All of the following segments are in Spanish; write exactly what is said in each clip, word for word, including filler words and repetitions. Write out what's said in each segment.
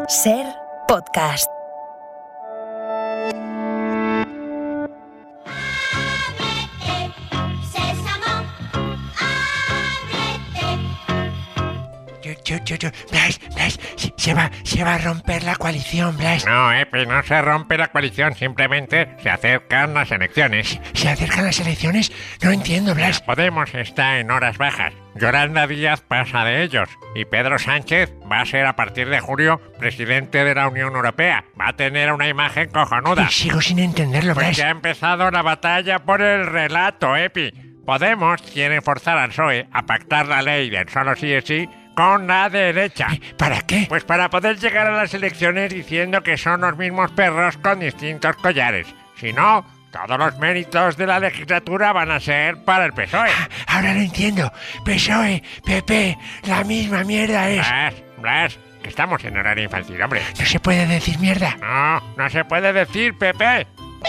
Ser Podcast. Yo, yo, yo, Blas, Blas, se, se, va, se va a romper la coalición, Blas. No, Epi, no se rompe la coalición, simplemente se acercan las elecciones. ¿Se, se acercan las elecciones? No entiendo, Blas. Podemos está en horas bajas. Yolanda Díaz pasa de ellos y Pedro Sánchez va a ser a partir de julio presidente de la Unión Europea. Va a tener una imagen cojonuda. Y sigo sin entenderlo, Blas. Pues ya ha empezado la batalla por el relato, Epi. Podemos quiere forzar al P S O E a pactar la ley del solo sí es sí con la derecha. ¿Para qué? Pues para poder llegar a las elecciones diciendo que son los mismos perros con distintos collares. Si no, todos los méritos de la legislatura van a ser para el P S O E. Ah, ahora lo entiendo. P S O E, P P, la misma mierda es. Blas, Blas, que estamos en horario infantil, hombre. No se puede decir mierda. No, no se puede decir, Pepe.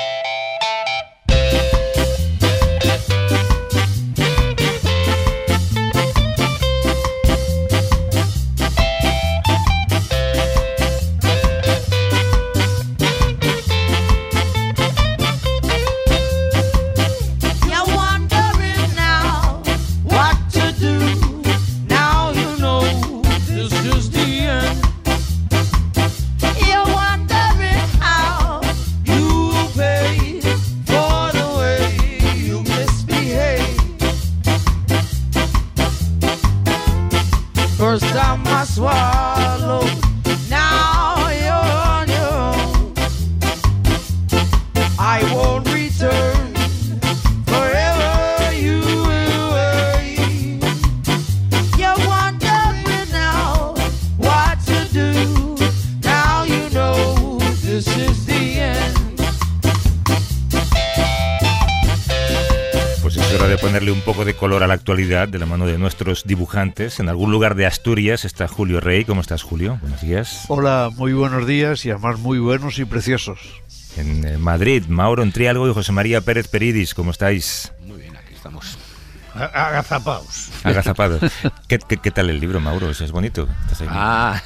Ponerle un poco de color a la actualidad de la mano de nuestros dibujantes. En algún lugar de Asturias está Julio Rey. ¿Cómo estás, Julio? Buenos días. Hola, muy buenos días y además muy buenos y preciosos. En eh, Madrid, Mauro Entrialgo y José María Pérez Peridis. ¿Cómo estáis? Muy bien, aquí estamos. Agazapados. Agazapados. ¿Qué, qué, ¿Qué tal el libro, Mauro? ¿Es bonito? ¿Estás ahí? Ah,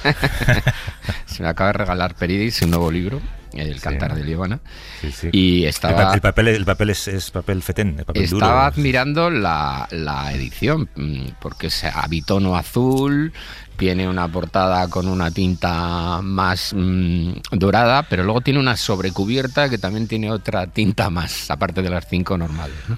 se me acaba de regalar Peridis un nuevo libro, El Cantar sí. de Líbana. Sí, sí. Y estaba... El papel, el papel es, es papel fetén, el papel estaba duro. admirando la, la edición, porque es a bitono azul, tiene una portada con una tinta más mmm, dorada, pero luego tiene una sobrecubierta que también tiene otra tinta más, aparte de las cinco normales, ¿no?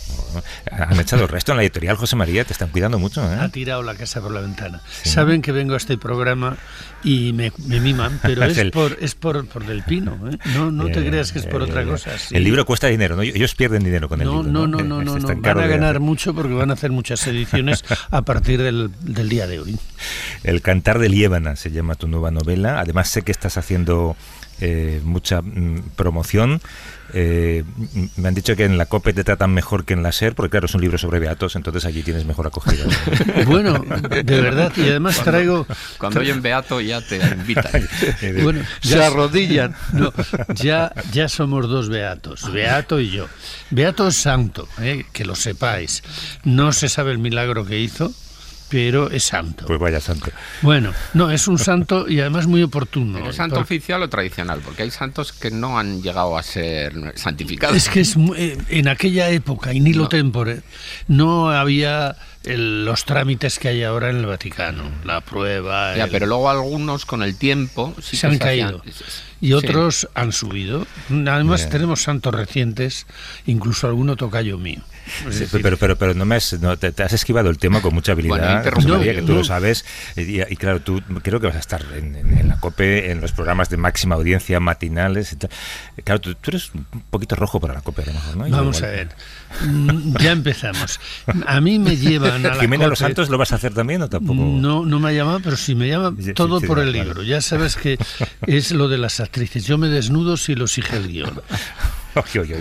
Han echado el resto en la editorial, José María, te están cuidando mucho, ¿eh? Ha tirado la casa por la ventana. Sí. Saben que vengo a este programa y me, me miman, pero es, el... por, es por, por Del Pino, ¿eh? No, no eh, te creas que es por eh, otra cosa. Sí. El libro cuesta dinero, ¿no? Ellos pierden dinero con el no, libro. No, no, no, no, no, no. Van a ganar de... mucho porque van a hacer muchas ediciones a partir del, del día de hoy. El Cantar de Líbana se llama tu nueva novela. Además sé que estás haciendo eh, mucha mm, promoción. Eh, me han dicho que en la COPE te tratan mejor que en la SER, porque claro, es un libro sobre beatos, entonces allí tienes mejor acogida. Bueno, de verdad, y además cuando, traigo... Cuando oyen beato ya te invitan. Bueno, se arrodillan. No, ya, ya somos dos beatos, Beato y yo. Beato es santo, eh, que lo sepáis. No se sabe el milagro que hizo, pero es santo. Pues vaya santo. Bueno, no, es un santo y además muy oportuno. ¿Es santo porque... oficial o tradicional? Porque hay santos que no han llegado a ser santificados. Es que es muy, en aquella época, in illo no. tempore, no había el, los trámites que hay ahora en el Vaticano, la prueba... Ya, el... pero luego algunos con el tiempo... Sí se han caído. Y otros sí. han subido. Además yeah. tenemos santos recientes, incluso alguno tocayo mío. Sí, pero, pero, pero no me has, no, te, te has esquivado el tema con mucha habilidad, bueno, María, que tú no. lo sabes. Y, y claro, tú creo que vas a estar en, en, en la COPE, en los programas de máxima audiencia matinales. Y tal. Claro, tú, tú eres un poquito rojo para la COPE, a lo mejor, ¿no? Vamos igual, a ver. Ya empezamos. A mí me llevan a la Jimena COPE. Los Santos, ¿lo vas a hacer también o tampoco? No, no me ha llamado, pero si me llama, todo sí, sí, por sí, el vale. libro. Ya sabes que es lo de las actrices. Yo me desnudo si lo exige el guión. Oye, oye, oye.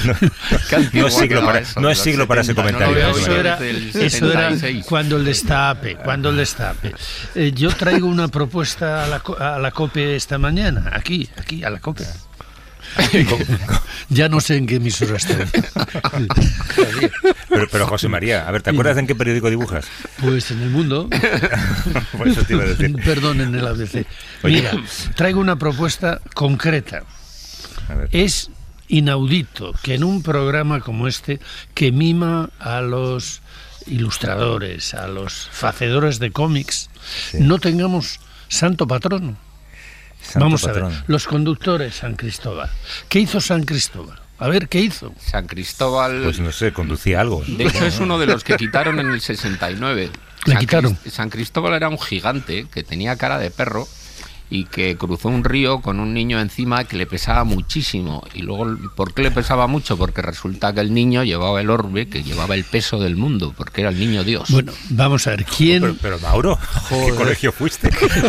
No, no es siglo para, eso, no es siglo para ese comentario. No, no, eso era, eso era cuando el destape, cuando el destape. Eh, yo traigo una propuesta a la, a la COPE esta mañana, aquí, aquí, a la COPE. Ya no sé en qué emisora estoy. Pero, pero José María, a ver, ¿te acuerdas en qué periódico dibujas? Pues en El Mundo. Por eso te iba a decir. Perdón, en el A B C. Mira, traigo una propuesta concreta. A ver. Es inaudito que en un programa como este, que mima a los ilustradores, a los facedores de cómics, sí, no tengamos santo patrono. Santo Vamos patrono. a ver, los conductores, San Cristóbal. ¿Qué hizo San Cristóbal? A ver, ¿qué hizo? San Cristóbal... Pues no sé, conducía algo. De hecho, es uno de los que quitaron en el sesenta y nueve. ¿Le San quitaron? Crist- San Cristóbal era un gigante que tenía cara de perro y que cruzó un río con un niño encima que le pesaba muchísimo. Y luego, ¿por qué le pesaba mucho? Porque resulta que el niño llevaba el orbe, que llevaba el peso del mundo, porque era el niño Dios. Bueno, vamos a ver, ¿quién... Pero, pero Mauro, ¿qué colegio fuiste?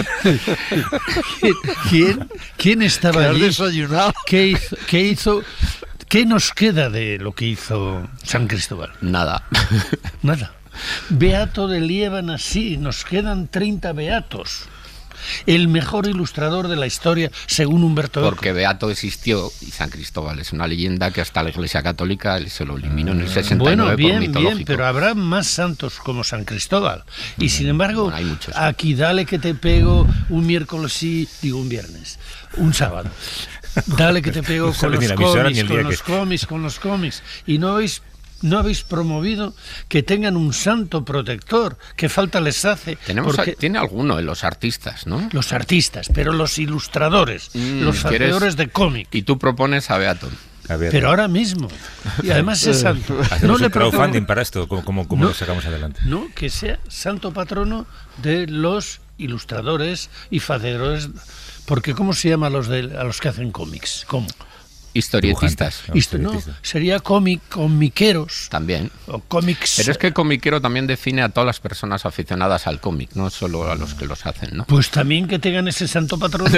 ¿Quién, quién estaba ¿Qué has allí? desayunado? ¿Qué hizo, qué hizo? ¿Qué nos queda de lo que hizo San Cristóbal? Nada. Nada. Beato de Liébana, sí, nos quedan treinta beatos. El mejor ilustrador de la historia, según Humberto Eco. Porque Beato existió y San Cristóbal es una leyenda que hasta la Iglesia Católica se lo eliminó en el sesenta y nueve Bueno, bien, por mitológico. bien, pero habrá más santos como San Cristóbal. Y sin embargo, Bueno, hay muchos. aquí dale que te pego un miércoles sí, digo un viernes, un sábado. Dale que te pego No con sabes los ni la emisora cómics, ni el con día los que- cómics, con los cómics. Y no habéis, no habéis promovido que tengan un santo protector, que falta les hace. Tenemos porque a- tiene alguno en los artistas, ¿no? los artistas, pero los ilustradores, Mm, los ¿quieres? hacedores de cómic. Y tú propones a Beato. A ver, Pero ahora mismo. Y además es santo. hacemos No le un crowdfunding propongo- para esto, ¿cómo, cómo, cómo No. lo sacamos adelante? No, que sea santo patrono de los ilustradores y facedores. Porque ¿cómo se llama a los, de, a los que hacen cómics? ¿Cómo? Historietistas. No, Esto no, historietista. sería cómic, comiqueros También. o cómics. Pero es que comiquero también define a todas las personas aficionadas al cómic, no solo a los que los hacen, ¿no? Pues también que tengan ese santo patrono.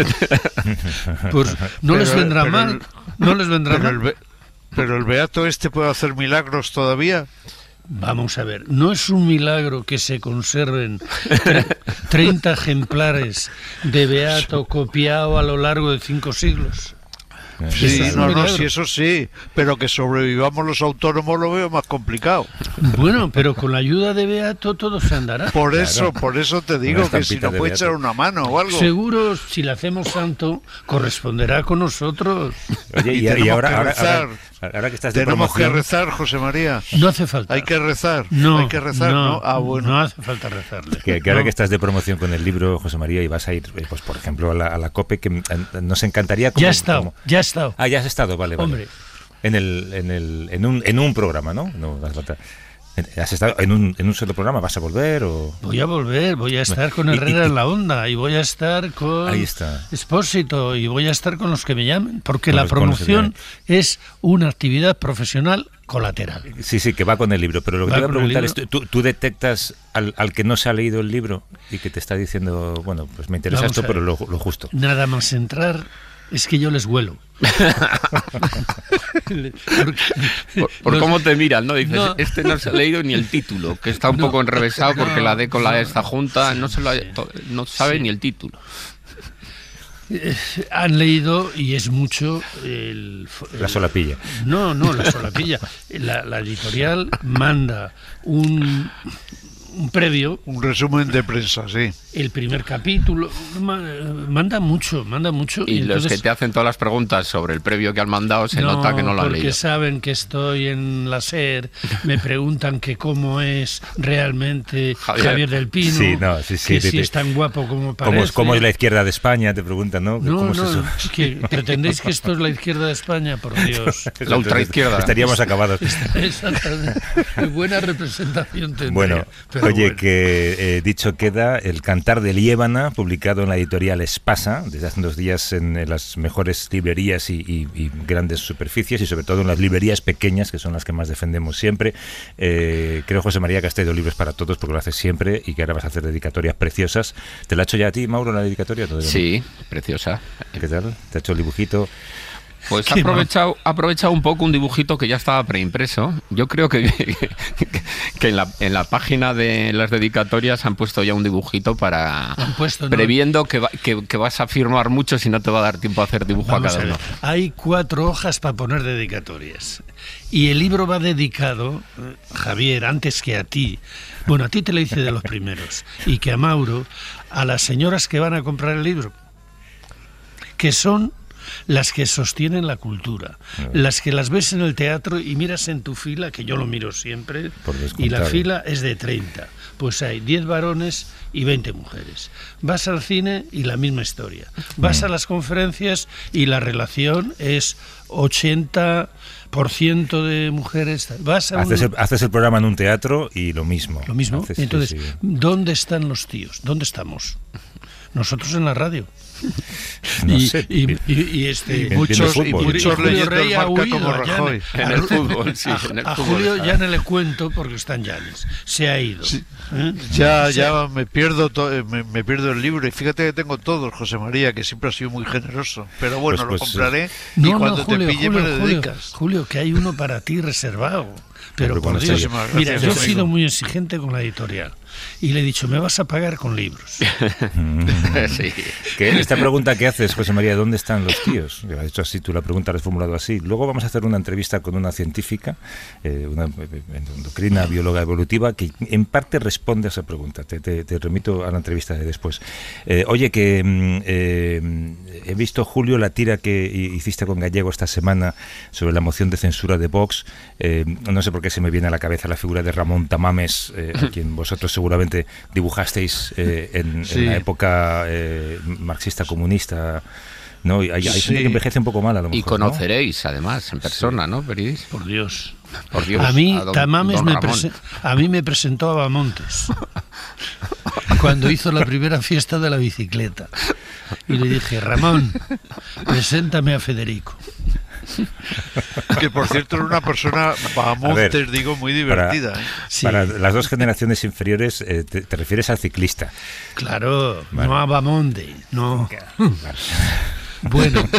Pues no Pero- les vendrá pero mal. el- No les vendrá Pero el, mal. be- pero el beato este puede hacer milagros todavía. Vamos a ver, no es un milagro que se conserven tre- treinta ejemplares de Beato copiado a lo largo de cinco siglos. Sí, Eso es un no, no, milagro. sí, eso sí, pero que sobrevivamos los autónomos lo veo más complicado. Bueno, pero con la ayuda de Beato todo se andará. Por eso, por eso te digo Una que si estampita nos de puede Beato. echar una mano o algo. Seguro, si le hacemos santo, corresponderá con nosotros. Oye, y, Y y tenemos ahora, que ahora, rezar. ahora, ahora que estás de Tenemos que promoción, rezar, José María. No hace falta. Hay que rezar. No, Hay que rezar, ¿no? no, Ah, bueno. no hace falta rezarle. que, que ahora No. que estás de promoción con el libro, José María, y vas a ir, eh, pues por ejemplo, a la, a la COPE, que eh, nos encantaría... Como, Ya he estado, como- ya he estado. Ah, ya has estado, vale, vale. Hombre. En, el, en, el, en, un, en un programa, ¿no? No hace falta. ¿Has estado en un, en un solo programa? ¿Vas a volver o...? Voy a volver, voy a estar con Y- y- Herrera y- en la onda y voy a estar con Ahí está. Expósito y voy a estar con los que me llamen, porque Con la los- con los que promoción es una actividad profesional colateral. Sí, sí, que va con el libro, pero lo que Va te iba a con el preguntar es, libro. ¿tú, tú detectas al, al que no se ha leído el libro y que te está diciendo, bueno, pues me interesa Vamos esto, a ver. pero lo, lo justo? Nada más entrar, es que yo les huelo. Porque- Por, por los- cómo te miran, ¿no? Dices, No. este no se ha leído ni el título, que está un No. poco enrevesado porque No, la D con la no. esta junta no se lo ha- to- no sabe Sí. ni el título. han leído y es mucho el, La el- solapilla. No, no, la solapilla. La, la editorial manda un, un previo, Un resumen de prensa, sí. el primer capítulo, ma- manda mucho, manda mucho. Y, los entonces- que te hacen todas las preguntas sobre el previo que han mandado se no, nota que no lo han porque leído. saben que estoy en la SER, me preguntan que cómo es realmente Javier. Javier, del Pino, Sí, no, sí, sí, que te- si te- es tan guapo como parece. ¿Cómo es, ¿Cómo es la izquierda de España? Te preguntan, ¿no? No, ¿Cómo es no, eso? es que pretendéis que esto es la izquierda de España, por Dios. La ultraizquierda. Estaríamos acabados. Exactamente. Qué buena representación tendría. Bueno, pero oye, bueno. que eh, dicho queda, El Cantar de Liébana, publicado en la editorial Espasa, desde hace unos días en, en las mejores librerías y, y- y grandes superficies, y sobre todo en las librerías pequeñas, que son las que más defendemos siempre. Eh, creo, José María, que has traído libros para todos, porque lo haces siempre, y que ahora vas a hacer dedicatorias preciosas. ¿Te la ha hecho ya a ti, Mauro, la dedicatoria? ¿Todavía no? Sí, preciosa. ¿Qué tal? ¿Te ha hecho el dibujito? Pues ha aprovechado, ha aprovechado un poco un dibujito que ya estaba preimpreso. Yo creo que, que, que en, la, en la página de las dedicatorias han puesto ya un dibujito para puesto, previendo ¿no? que, va, que, que vas a firmar mucho si no te va a dar tiempo a hacer dibujo Vamos a cada a uno. Hay cuatro hojas para poner dedicatorias. Y el libro va dedicado, Javier, antes que a ti, bueno, a ti te lo hice de los primeros, y que a Mauro, a las señoras que van a comprar el libro, que son las que sostienen la cultura, las que las ves en el teatro y miras en tu fila, que yo lo miro siempre, y la fila es de treinta, pues hay diez varones y veinte mujeres. Vas al cine y la misma historia. Vas mm. a las conferencias y la relación es ochenta por ciento de mujeres. Vas a haces, un... el, haces el programa en un teatro y lo mismo. Lo mismo. Haces, Entonces, sí, sí. ¿dónde están los tíos? ¿Dónde estamos? Nosotros en la radio. No y, sé. y, y, y este y muchos y muchos leyendo el Marca como Rajoy en, en el fútbol, sí, a, en el a fútbol Julio está. ya no le cuento porque está en Llanes, se ha ido. Sí. ¿Eh? Ya, o sea, ya me pierdo to, me, me pierdo el libro y fíjate que tengo todos, José María, que siempre ha sido muy generoso. Pero bueno, pues, pues, lo compraré no, y no, cuando Julio, te pille Julio, me lo Julio, dedicas. Julio, que hay uno para ti reservado. Pero Hombre, por Dios, gracias, mira, yo he amigo. sido muy exigente con la editorial y le he dicho, me vas a pagar con libros. Sí. ¿Qué? Esta pregunta que haces, José María, ¿dónde están los tíos? Has hecho así, tú la pregunta la has formulado así. Luego vamos a hacer una entrevista con una científica, eh, una endocrina, bióloga evolutiva, que en parte responde a esa pregunta. Te, te, te remito a la entrevista de después. Eh, oye, que eh, he visto, Julio, la tira que hiciste con Gallego esta semana sobre la moción de censura de Vox. Eh, no sé por qué se me viene a la cabeza la figura de Ramón Tamames, eh, a quien vosotros seguramente dibujasteis eh, en, sí. en la época eh, marxista-comunista, ¿no? Hay, hay sí. gente que envejece un poco mal a lo mejor, y conoceréis, ¿no? Además, en persona, sí. ¿no, Peridis? Por Dios. Por Dios. A mí, a don, Tamames don me, prese- a mí me presentó a Bamontes cuando hizo la primera fiesta de la bicicleta. Y le dije, Ramón, preséntame a Federico. Que por cierto era una persona, Bamontes, digo, muy divertida. Para, ¿eh? Sí. para las dos generaciones inferiores, eh, te, te refieres al ciclista. Claro, vale. no a Bamonte, no. Vale. Bueno,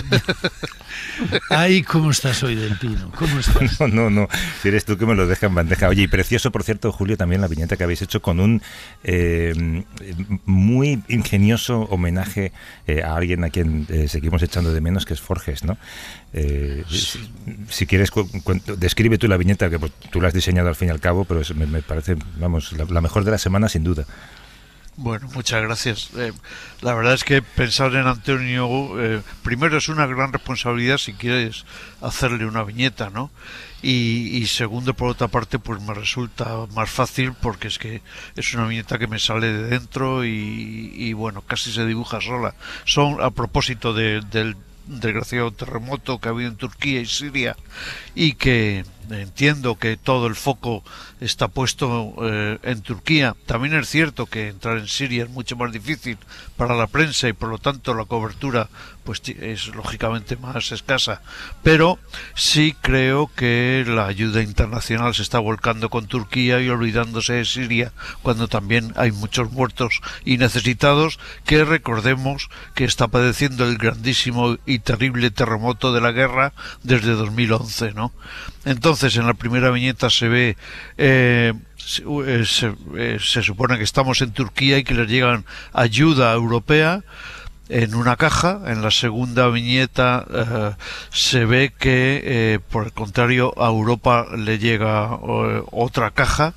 ay, ¿cómo estás hoy, del Pino? ¿Cómo estás? No, no, no, si eres tú que me lo dejas en bandeja. Oye, y precioso, por cierto, Julio, también la viñeta que habéis hecho con un eh, muy ingenioso homenaje eh, a alguien a quien eh, seguimos echando de menos, que es Forges, ¿no? Eh, si, si quieres, cu- cu- describe tú la viñeta, que pues, tú la has diseñado al fin y al cabo, pero es, me, me parece, vamos, la, la mejor de la semana, sin duda. Bueno, muchas gracias. Eh, la verdad es que pensar en Antonio, eh, primero es una gran responsabilidad si quieres hacerle una viñeta, ¿no? Y, y segundo, por otra parte, pues me resulta más fácil porque es que es una viñeta que me sale de dentro y, y bueno, casi se dibuja sola. Son a propósito de, del desgraciado terremoto que ha habido en Turquía y Siria y que entiendo que todo el foco está puesto eh, en Turquía. También es cierto que entrar en Siria es mucho más difícil para la prensa y por lo tanto la cobertura pues es lógicamente más escasa, pero sí creo que la ayuda internacional se está volcando con Turquía y olvidándose de Siria cuando también hay muchos muertos y necesitados, que recordemos que está padeciendo el grandísimo y terrible terremoto de la guerra desde dos mil once, ¿no? Entonces en la primera viñeta se ve eh, se, se, eh, se supone que estamos en Turquía y que les llegan ayuda europea en una caja. En la segunda viñeta eh, se ve que eh, por el contrario a Europa le llega eh, otra caja,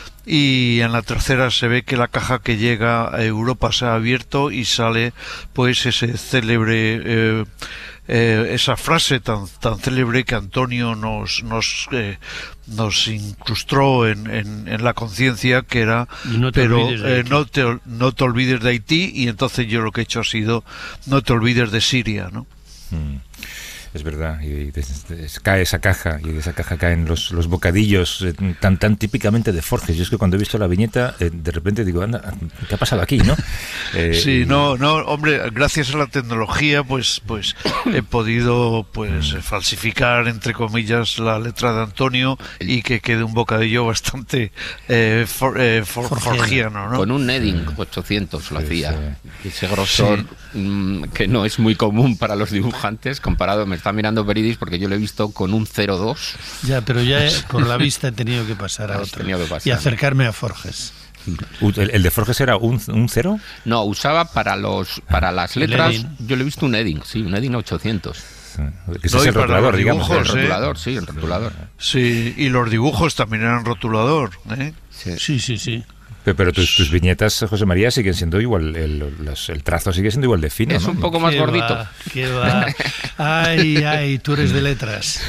y en la tercera se ve que la caja que llega a Europa se ha abierto y sale pues ese célebre eh, eh, esa frase tan tan célebre que Antonio nos nos eh, nos incrustó en, en, en la conciencia, que era no pero eh, no te no te olvides de Haití, y entonces yo lo que he hecho ha sido no te olvides de Siria, ¿no? Mm. Es verdad, y des, des, cae esa caja, y de esa caja caen los, los bocadillos eh, tan tan típicamente de Forges. Yo es que cuando he visto la viñeta, eh, de repente digo, anda, ¿qué ha pasado aquí, no? Eh, sí, y... no, no, hombre, gracias a la tecnología, pues, pues he podido, pues, falsificar entre comillas la letra de Antonio y que quede un bocadillo bastante eh, for, eh, for, forgiano, ¿no? Con un Nedding ochocientos lo sí, hacía. Sí. Ese grosor sí. mmm, que no es muy común para los dibujantes, comparado, me está mirando Peridis porque yo lo he visto con un cero dos. Ya, pero ya he, por la vista he tenido que pasar a otro. Pasar. Y acercarme a Forges. ¿El, el de Forges era un, un cero? No, usaba para los para las letras. Yo le he visto un Edding, sí, un Edding ochocientos. Ese no, es el rotulador, digamos. Dibujos, el rotulador, ¿eh? Sí, el rotulador. Sí, y los dibujos también eran rotulador, ¿eh? Sí, sí, sí. sí. Pero, pero tus, tus viñetas, José María, siguen siendo igual, el, los, el trazo sigue siendo igual de fino, es ¿no? un poco más ¿Qué gordito. Va, ¿Qué va? Ay, ay, tú eres de letras.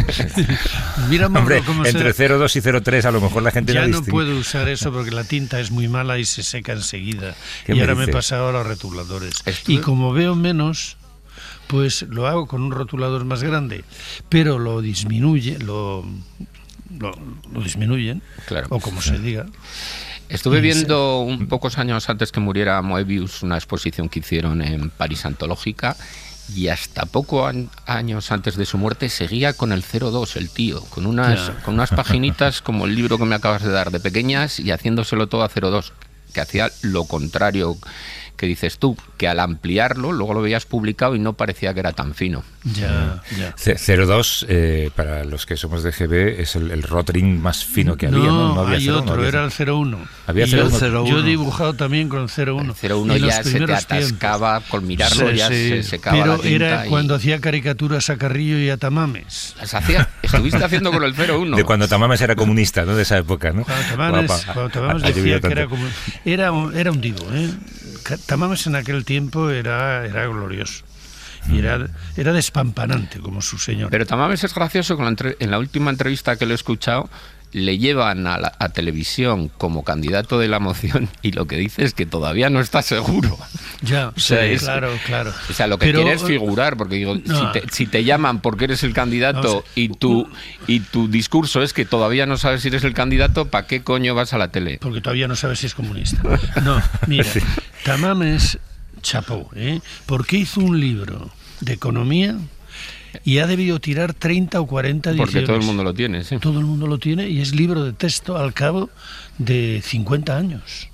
Mira, hombre, cómo entre se... cero dos y cero tres a lo mejor la gente ya no no distingue. puedo usar eso porque la tinta es muy mala y se seca enseguida. Y me ahora dices? me he pasado a los rotuladores. ¿Esto? Y como veo menos, pues lo hago con un rotulador más grande, pero lo disminuye, lo, lo, lo disminuyen, claro. O como se diga. Estuve viendo un pocos años antes que muriera Moebius una exposición que hicieron en París Antológica y hasta pocos años antes de su muerte seguía con el cero dos el tío, con unas, con unas paginitas como el libro que me acabas de dar de pequeñas y haciéndoselo todo a cero dos, que hacía lo contrario que dices tú, que al ampliarlo luego lo veías publicado y no parecía que era tan fino. Ya, ya. cero dos, eh, para los que somos de G B, es el, el rotring más fino que había, ¿no? No, había hay cero, otro, no había era el cero uno. Había yo, cero uno. yo he dibujado también con el cero uno. El cero uno ya se te atascaba, tiempos. Con mirarlo sí, ya sí. se secaba Pero la tinta. era y... cuando hacía caricaturas a Carrillo y a Tamames. Las hacía, estuviste haciendo con el cero uno. De cuando Tamames era comunista, ¿no? De esa época, ¿no? Cuando Tamames, Guapa. cuando Tamames Ha- ha decía llovido que era tanto. como... Era, era un divo, ¿eh? Tamames en aquel tiempo era, era glorioso. Y era, era despampanante como su señor. Pero Tamames es gracioso, con la entre... en la última entrevista que lo he escuchado, le llevan a, la, a televisión como candidato de la moción y lo que dice es que todavía no está seguro. Ya, O sea, sí, es- claro, claro. O sea, lo que Pero, quiere es figurar, porque digo, no. si, te, si te llaman porque eres el candidato Vamos a- y tu y tu discurso es que todavía no sabes si eres el candidato, ¿para qué coño vas a la tele? Porque todavía no sabes si es comunista. No, mira, Sí. Tamames chapó, ¿eh? Porque hizo un libro de economía y ha debido tirar treinta o cuarenta ediciones. Porque todo el mundo lo tiene, sí. Todo el mundo lo tiene y es libro de texto al cabo de cincuenta años.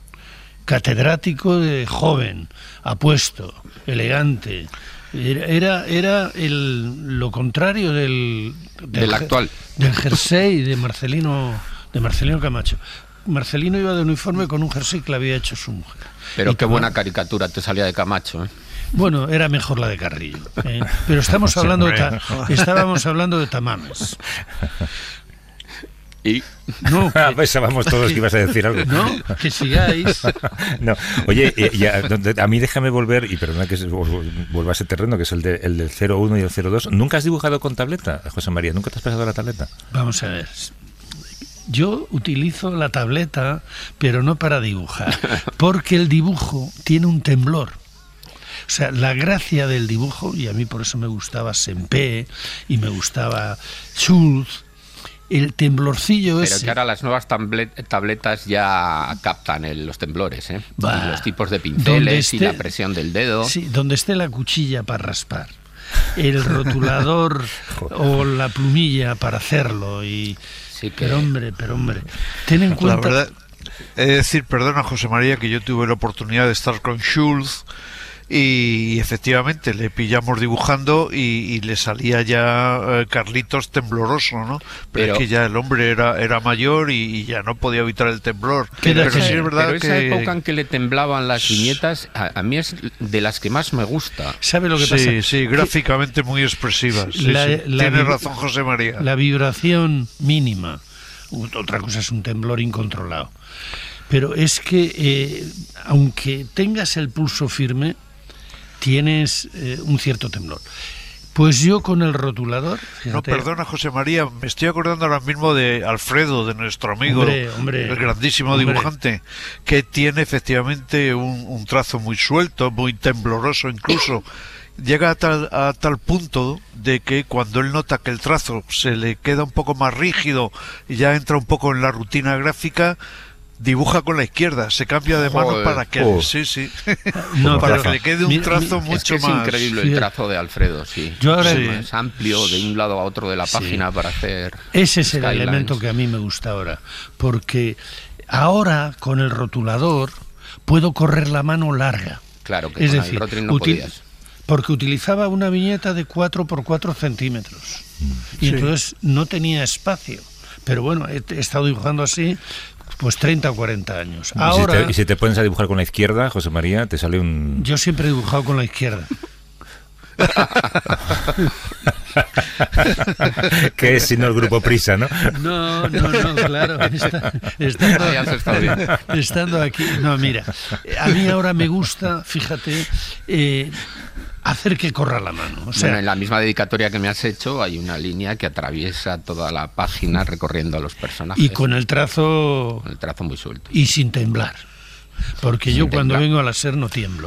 Catedrático de joven, apuesto, elegante. Era, era, era el, lo contrario del, Del actual. Del jersey de Marcelino, de Marcelino Camacho. Marcelino iba de uniforme con un jersey que le había hecho su mujer. Pero Y qué Tama- buena caricatura te salía de Camacho, ¿eh? Bueno, era mejor la de Carrillo. ¿eh? Pero estamos hablando de ta- estábamos hablando de Tamames. Y No, Ah, que- pensábamos todos que ibas a decir algo. no, que sigáis. No. Oye, eh, ya, donde- a mí déjame volver, y perdona que se- vuelva a ese terreno, que es el, de, el del cero uno y el cero dos. ¿Nunca has dibujado con tableta, José María? ¿Nunca te has pasado la tableta? Vamos a ver. Yo utilizo la tableta, pero no para dibujar, porque el dibujo tiene un temblor. O sea, la gracia del dibujo, y a mí por eso me gustaba Sempé y me gustaba Schultz, el temblorcillo pero ese. que ahora las nuevas tablet- tabletas ya captan el- los temblores, ¿eh? Bah, Y los tipos de donde pinceles y esté- la presión del dedo. Sí, donde esté la cuchilla para raspar, el rotulador o la plumilla para hacerlo. Y Sí que- pero hombre, pero hombre, ten en La cuenta. verdad, he de decir, perdona José María, que yo tuve la oportunidad de estar con Schultz y, efectivamente le pillamos dibujando y, y le salía ya eh, Carlitos tembloroso, ¿no? Pero, Pero- es que ya el hombre era, era mayor y, y ya no podía evitar el temblor. Pero Pero, sí esa- es verdad Pero esa que... época en que le temblaban las viñetas, a, a mí es de las que más me gusta. ¿Sabe lo que sí, pasa? sí, gráficamente muy expresivas. Sí, La- sí. la Tiene vi- razón José María. La vibración mínima. Otra cosa es un temblor incontrolado. Pero es que, eh, aunque tengas el pulso firme, tienes eh, un cierto temblor. Pues yo con el rotulador... No, fíjate, perdona José María, me estoy acordando ahora mismo de Alfredo, de nuestro amigo, Hombre, hombre, el grandísimo hombre. dibujante, que tiene efectivamente un, un trazo muy suelto, muy tembloroso incluso. Llega a tal, a tal punto de que cuando él nota que el trazo se le queda un poco más rígido y ya entra un poco en la rutina gráfica, dibuja con la izquierda, se cambia de mano Joder. para que Oh. sí, sí, No, para pero- que le quede un mi- trazo mi- mucho Es que es más. increíble Sí. el trazo de Alfredo, sí. Yo ahora- Es Sí. más amplio de un lado a otro de la Sí. página para hacer Ese es el skylines. elemento que a mí me gusta ahora. Porque ahora, con el rotulador, puedo correr la mano larga. Claro que Es con decir, el Rotring no util- podías. porque utilizaba una viñeta de cuatro por cuatro centímetros y sí. entonces no tenía espacio. Pero bueno, he, he estado dibujando así pues treinta o cuarenta años. Ahora, ¿Y si, te, ¿Y si te pones a dibujar con la izquierda, José María, te sale un...? Yo siempre he dibujado con la izquierda. Que es sino el grupo Prisa, ¿no? No, no, no, claro. Está, estando, ya se está bien. estando aquí. No, mira, a mí ahora me gusta, fíjate, eh, hacer que corra la mano. O sea, bueno, en la misma dedicatoria que me has hecho hay una línea que atraviesa toda la página recorriendo a los personajes. Y con el trazo... Con el trazo muy suelto. Y sin temblar. Porque yo cuando vengo a la SER no tiemblo.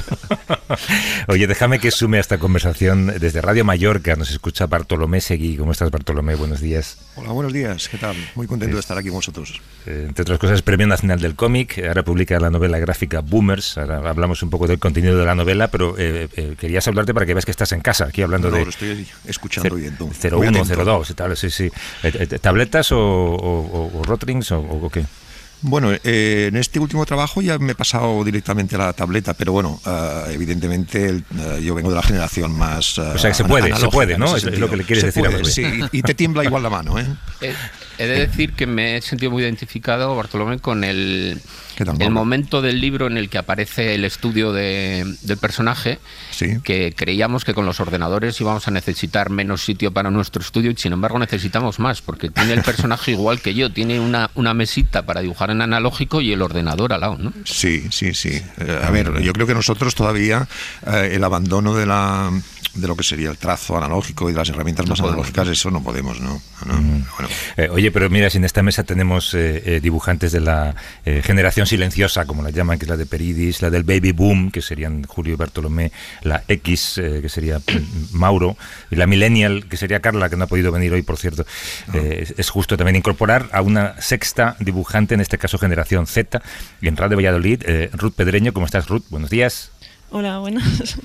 Oye, déjame que sume a esta conversación desde Radio Mallorca. Nos escucha Bartolomé Seguí. ¿Cómo estás, Bartolomé? Buenos días. Hola, buenos días. ¿Qué tal? Muy contento eh, de estar aquí con vosotros. Eh, entre otras cosas, Premio Nacional del Cómic. Ahora publica la novela gráfica Boomers. Ahora hablamos un poco del contenido de la novela, pero eh, eh, querías hablarte para que veas que estás en casa, aquí hablando no, de... lo estoy escuchando bien. cero uno, cero dos, tal, sí, sí. Eh, eh, ¿Tabletas o, o, o Rotrings o, o qué? Bueno, eh, en este último trabajo ya me he pasado directamente a la tableta, pero bueno, uh, evidentemente el, uh, yo vengo de la generación más... Uh, o sea que se puede, se puede, ¿no? Es lo que le quieres se decir puede, a los sí, y, y te tiembla igual la mano, ¿eh? Eh, he de decir que me he sentido muy identificado, Bartolomé, con el, el momento del libro en el que aparece el estudio de, del personaje, sí. que creíamos que con los ordenadores íbamos a necesitar menos sitio para nuestro estudio y sin embargo necesitamos más, porque tiene el personaje igual que yo, tiene una, una mesita para dibujar en analógico y el ordenador al lado, ¿no? Sí, sí, sí. Eh, a ver, yo creo que nosotros todavía eh, el abandono de la... de lo que sería el trazo analógico y de las herramientas no más podemos, analógicas, eso no podemos, ¿no? no mm. bueno. eh, oye, pero mira, si en esta mesa tenemos eh, eh, dibujantes de la eh, generación silenciosa, como la llaman, que es la de Peridis, la del Baby Boom, que serían Julio y Bartolomé, la X, eh, que sería Mauro, y la Millennial, que sería Carla, que no ha podido venir hoy, por cierto. No. Eh, es justo también incorporar a una sexta dibujante, en este caso generación Z, y en Radio Valladolid, eh, Ruth Pedreño. ¿Cómo estás, Ruth? Buenos días. Hola, buenas.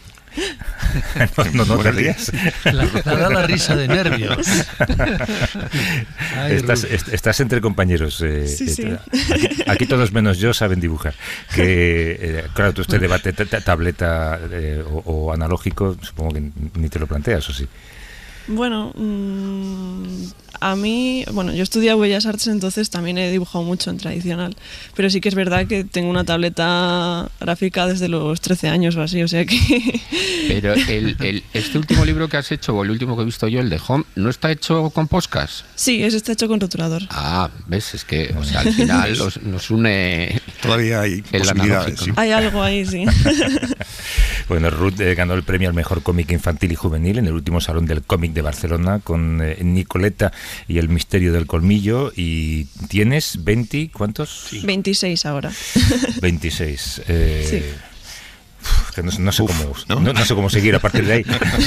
no, no, no te rías. La, da la risa de nervios. Ay, estás, est, estás entre compañeros. Eh, sí, sí. Aquí, aquí todos menos yo saben dibujar. Que eh, claro, tú usted debate tableta eh, o, o analógico, supongo que ni te lo planteas, ¿o sí? Bueno, mmm, a mí, bueno, yo estudié Bellas Artes, entonces también he dibujado mucho en tradicional, pero sí que es verdad que tengo una tableta gráfica desde los trece años o así, o sea que... Pero el, el, este último libro que has hecho, o el último que he visto yo, el de Home, ¿no está hecho con Poscas? Sí, ese está hecho con rotulador. Ah, ves, es que, o sea, al final los, nos une... Todavía hay posibilidades, sí. Hay algo ahí, sí. Bueno, Ruth eh, ganó el premio al mejor cómic infantil y juvenil en el último Salón del Cómic de Barcelona con eh, Nicoleta y el misterio del colmillo. Y tienes veinte, ¿cuántos? Sí. veintiséis ahora. veintiséis. Eh, sí. Uf, que no, no, sé Uf, cómo, ¿no? No, no sé cómo seguir a partir de ahí.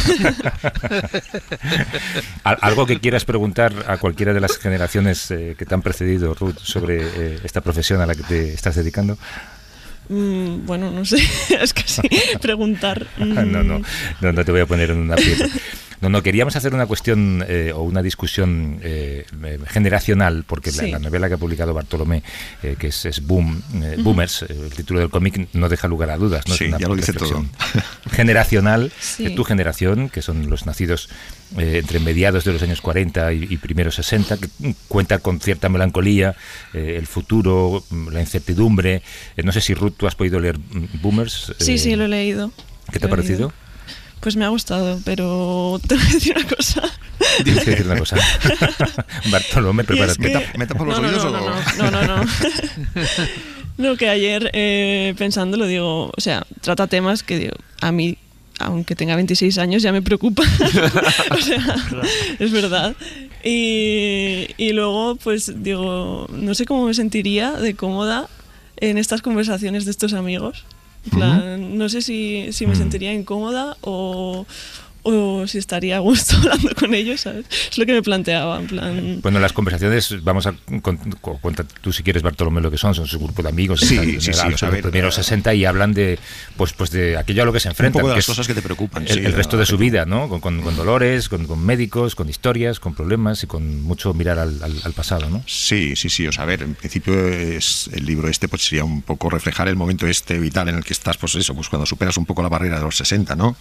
¿Algo que quieras preguntar a cualquiera de las generaciones eh, que te han precedido, Ruth, sobre eh, esta profesión a la que te estás dedicando? Mm, bueno, no sé, es casi preguntar. Mm. No, no, no, no te voy a poner en una piedra. No, no, queríamos hacer una cuestión eh, o una discusión eh, generacional, porque sí. la, la novela que ha publicado Bartolomé, eh, que es, es Boom, eh, uh-huh. Boomers, eh, el título del cómic no deja lugar a dudas, ¿no? Sí, es una ya lo dice todo. Generacional, sí. de tu generación, que son los nacidos eh, entre mediados de los años cuarenta y, y primeros sesenta, que cuenta con cierta melancolía, eh, el futuro, la incertidumbre. Eh, no sé si, Ruth, tú has podido leer Boomers. Sí, eh, sí, lo he leído. ¿Qué te ha parecido? Leído. Pues me ha gustado, pero te voy a decir una cosa. Tienes que decir una cosa. Bartolomé, prepárate. Es que... ¿Me tapas los no, oídos no, o no? No, no, no. No, no que ayer eh, pensándolo digo, o sea, trata temas que digo, a mí, aunque tenga veintiséis años, ya me preocupan. O sea, es verdad. Y, y luego, pues digo, no sé cómo me sentiría de cómoda en estas conversaciones de estos amigos. En plan, uh-huh. No sé si, si me uh-huh. sentiría incómoda o, o si estaría a gusto hablando con ellos, ¿sabes? Es lo que me planteaba, en plan... Bueno, las conversaciones, vamos a contar tú si quieres, Bartolomé, lo que son, son su grupo de amigos, sí, están, sí, sí, los a ver, primeros sesenta y hablan de pues pues de aquello a lo que se enfrentan. Un poco de las que cosas que te preocupan. El, sí, el resto de su que... vida, ¿no? Con, con, con dolores, con, con médicos, con historias, con problemas y con mucho mirar al, al, al pasado, ¿no? Sí, sí, sí, o sea, a ver, en principio es, el libro este pues sería un poco reflejar el momento este vital en el que estás, pues eso, pues cuando superas un poco la barrera de los sesenta, ¿no?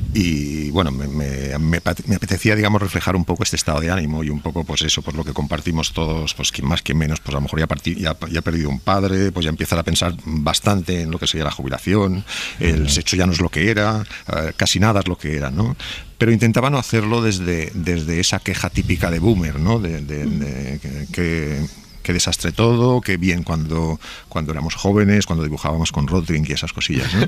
Y bueno, me, me, me, me apetecía, digamos, reflejar un poco este estado de ánimo y un poco, pues eso, pues lo que compartimos todos, pues quien más, quien menos, pues a lo mejor ya, partí, ya, ya ha perdido un padre, pues ya empiezan a pensar bastante en lo que sería la jubilación, el sexo ya no es lo que era, eh, casi nada es lo que era, ¿no? Pero intentaba no hacerlo desde, desde esa queja típica de boomer, ¿no? De, de, de, de que... qué desastre todo, qué bien cuando, cuando éramos jóvenes, cuando dibujábamos con Rotring y esas cosillas, ¿no?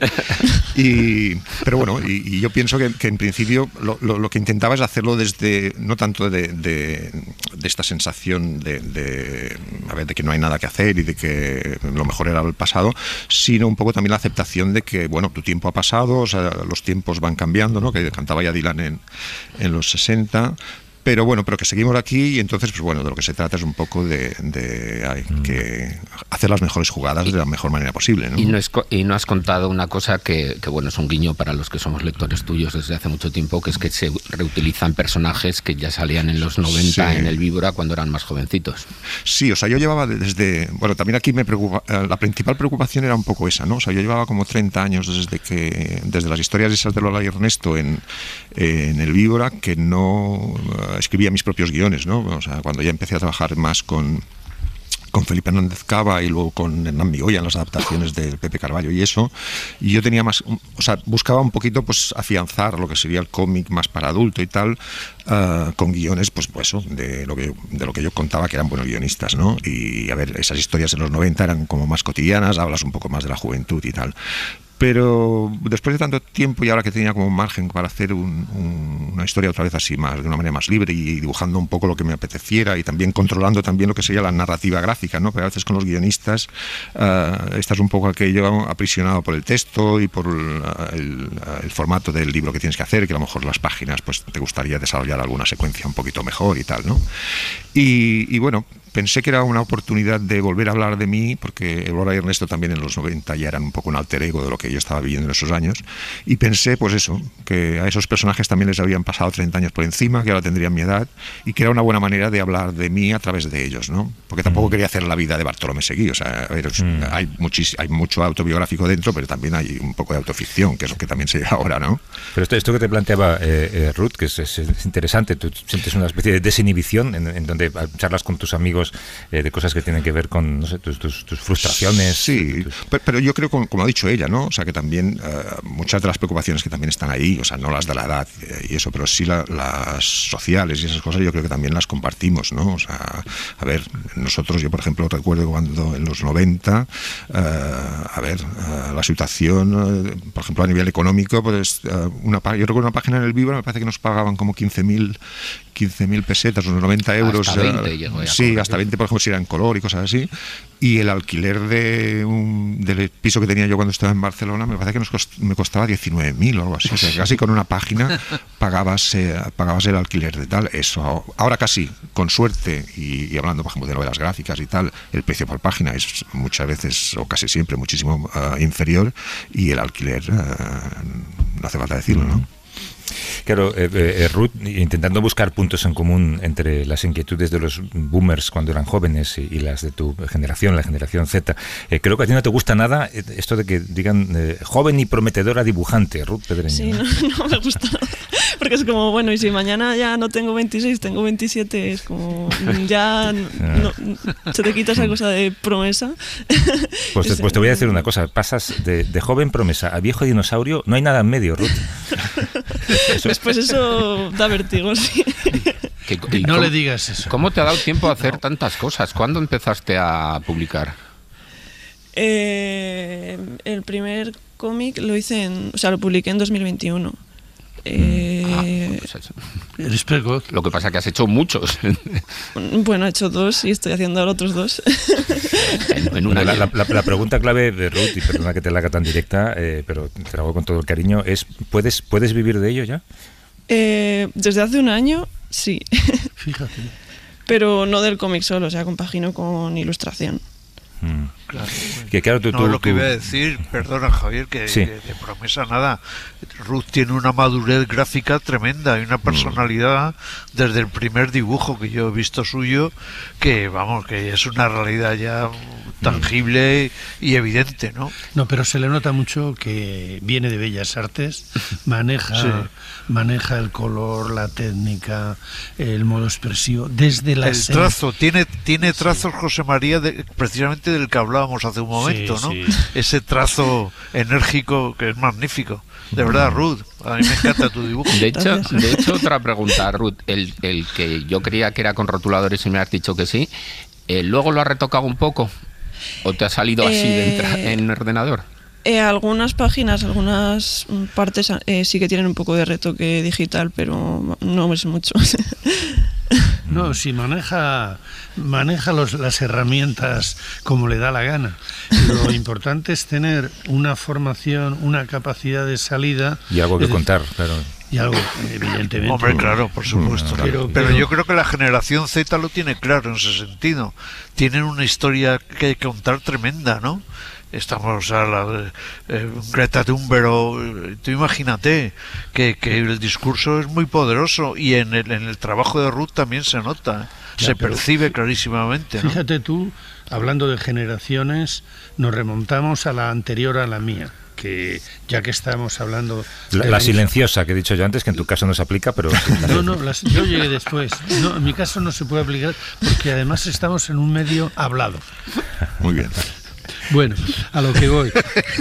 Y, pero bueno, y, y yo pienso que, que en principio lo, lo, lo que intentaba es hacerlo desde, no tanto de, de, de esta sensación de, de, a ver, de que no hay nada que hacer y de que lo mejor era el pasado, sino un poco también la aceptación de que, bueno, tu tiempo ha pasado, o sea, los tiempos van cambiando, ¿no? Que cantaba ya Dylan en, en los sesenta. Pero bueno, pero que seguimos aquí y entonces, pues bueno, de lo que se trata es un poco de, de hay mm. que hacer las mejores jugadas y, de la mejor manera posible, ¿no? Y no, es, y no has contado una cosa que, que, bueno, es un guiño para los que somos lectores tuyos desde hace mucho tiempo, que es que se reutilizan personajes que ya salían en los noventa sí. en el Víbora cuando eran más jovencitos. Sí, o sea, yo llevaba desde... Bueno, también aquí me preocupa... La principal preocupación era un poco esa, ¿no? O sea, yo llevaba como treinta años desde que desde las historias esas de Lola y Ernesto en, en el Víbora que no... escribía mis propios guiones, ¿no? O sea, cuando ya empecé a trabajar más con, con Felipe Hernández Cava y luego con Hernán Migoya en las adaptaciones de Pepe Carballo y eso, y yo tenía más, o sea, buscaba un poquito pues afianzar lo que sería el cómic más para adulto y tal, uh, con guiones, pues, pues eso, de lo que de lo que yo contaba que eran buenos guionistas, ¿no? Y a ver, esas historias en los noventa eran como más cotidianas, hablas un poco más de la juventud y tal. Pero después de tanto tiempo y ahora que tenía como un margen para hacer un, un, una historia otra vez así más de una manera más libre y dibujando un poco lo que me apeteciera y también controlando también lo que sería la narrativa gráfica, ¿no? Pero a veces con los guionistas uh, estás un poco aquello aprisionado por el texto y por el, el, el formato del libro que tienes que hacer, que a lo mejor las páginas pues te gustaría desarrollar alguna secuencia un poquito mejor y tal, ¿no? Y, y bueno, pensé que era una oportunidad de volver a hablar de mí, porque Lola y Ernesto también en los noventa ya eran un poco un alter ego de lo que yo estaba viviendo en esos años, y pensé, pues eso, que a esos personajes también les habían pasado treinta años por encima, que ahora tendrían mi edad, y que era una buena manera de hablar de mí a través de ellos, ¿no? Porque tampoco mm. quería hacer la vida de Bartolomé Seguí, o sea, a ver, mm. hay, muchis, hay mucho autobiográfico dentro, pero también hay un poco de autoficción, que es lo que también se lleva ahora, ¿no? Pero esto, esto que te planteaba eh, eh, Ruth, que es, es, es interesante, tú sientes una especie de desinhibición en, en donde charlas con tus amigos eh, de cosas que tienen que ver con, no sé, tus, tus, tus frustraciones. Sí, tus... pero, pero yo creo, como, como ha dicho ella, ¿no? O sea, que también uh, muchas de las preocupaciones que también están ahí, o sea, no las de la edad y eso, pero sí la, las sociales y esas cosas, yo creo que también las compartimos, ¿no? O sea, a ver, nosotros, yo por ejemplo recuerdo cuando en los noventa, uh, a ver, uh, la situación, uh, por ejemplo, a nivel económico, pues uh, una, yo recuerdo una página en el Víbora, me parece que nos pagaban como quince mil pesetas, unos noventa euros. Hasta veinte, llegó ya. Sí, hasta veinte, por ejemplo, si era en color y cosas así. Y el alquiler de un, del piso que tenía yo cuando estaba en Barcelona, me parece que nos cost, me costaba diecinueve mil o algo así. O sea, casi con una página pagabas, eh, pagabas el alquiler de tal. Eso ahora casi, con suerte, y, y hablando, por ejemplo, de novelas gráficas y tal, el precio por página es muchas veces, o casi siempre, muchísimo uh, inferior, y el alquiler, uh, no hace falta decirlo, ¿no? Claro, eh, eh, Ruth, intentando buscar puntos en común entre las inquietudes de los boomers cuando eran jóvenes y, y las de tu generación, la generación Z, eh, creo que a ti no te gusta nada esto de que digan eh, joven y prometedora dibujante, Ruth Pedreño. Sí, no, no me gusta nada, porque es como, bueno, y si mañana ya no tengo veintiséis, tengo veintisiete, es como, ya no, se te quita esa cosa de promesa. Pues, te, pues te voy a decir una cosa, pasas de, de joven promesa a viejo dinosaurio, no hay nada en medio, Ruth. Eso. Después eso da vértigo, sí. ¿Qué, y no cómo, le digas eso. ¿Cómo te ha dado tiempo a hacer no. tantas cosas? ¿Cuándo empezaste a publicar? Eh, el primer cómic lo hice en, o sea, lo publiqué en dos mil veintiuno. Eh, ah, pues eso. Lo que pasa es que has hecho muchos. Bueno, he hecho dos y estoy haciendo ahora otros dos. En, en una, la, la, la pregunta clave de Ruth, y perdona que te la haga tan directa, eh, pero te la hago con todo el cariño, es ¿puedes, ¿puedes vivir de ello ya? Eh, desde hace un año, sí. Fíjate. Pero no del cómic solo, o sea, compagino con ilustración. Mm. Claro, que claro, tú, no, tú, lo que tú... iba a decir, perdona Javier, que, sí. que de promesa nada. Ruth tiene una madurez gráfica tremenda y una personalidad mm. desde el primer dibujo que yo he visto suyo, que vamos, que es una realidad ya tangible mm. y evidente, ¿no? No, pero se le nota mucho que viene de Bellas Artes, maneja, sí. maneja el color, la técnica, el modo expresivo, desde la... El trazo, tiene, tiene trazos sí. José María, de, precisamente del que hablábamos hace un momento, sí, ¿no? Sí. Ese trazo enérgico que es magnífico. De verdad, Ruth, a mí me encanta tu dibujo. De hecho, de hecho otra pregunta, Ruth. El, el que yo creía que era con rotuladores y me has dicho que sí, eh, ¿luego lo has retocado un poco? ¿O te ha salido así eh, de entra- en el ordenador? Eh, algunas páginas, algunas partes eh, sí que tienen un poco de retoque digital, pero no es mucho. No, si maneja maneja los, las herramientas como le da la gana. Lo importante es tener una formación, una capacidad de salida. Y algo que contar, claro. Y algo, evidentemente. Hombre, claro, por supuesto. Pero, pero, pero yo creo que la generación Z lo tiene claro en ese sentido. Tienen una historia que hay que contar tremenda, ¿no? Estamos a la eh, Greta Thunberg, o, tú imagínate que, que el discurso es muy poderoso y en el, en el trabajo de Ruth también se nota, ya, se percibe clarísimamente, ¿no? Fíjate tú, hablando de generaciones, nos remontamos a la anterior a la mía, que ya que estamos hablando... La, la silenciosa, que he dicho yo antes, que en tu caso no se aplica, pero... No, no, las, yo llegué después. No, en mi caso no se puede aplicar porque además estamos en un medio hablado. Muy bien. Bueno, a lo que voy.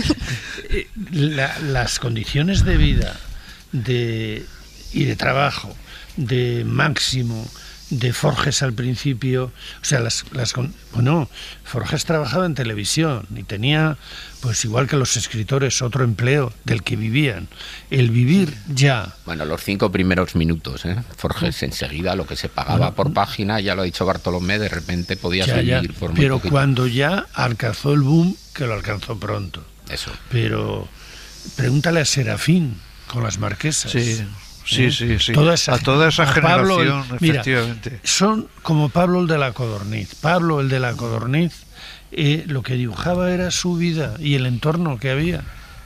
La, las condiciones de vida de, y de trabajo de Máximo, de Forges al principio, o sea, las, las bueno, Forges trabajaba en televisión y tenía, pues igual que los escritores, otro empleo del que vivían. El vivir ya. Bueno, los cinco primeros minutos, ¿eh? Forges enseguida, lo que se pagaba bueno, por página, ya lo ha dicho Bartolomé, de repente podías ya, vivir ya, por muy pero poquito. Cuando ya alcanzó el boom, que lo alcanzó pronto. Eso. Pero pregúntale a Serafín con las Marquesas. Sí. Sí, sí, sí. Toda esa, a toda esa a generación, Pablo, mira, efectivamente. Son como Pablo el de la Codorniz. Pablo el de la Codorniz, eh, lo que dibujaba era su vida y el entorno que había.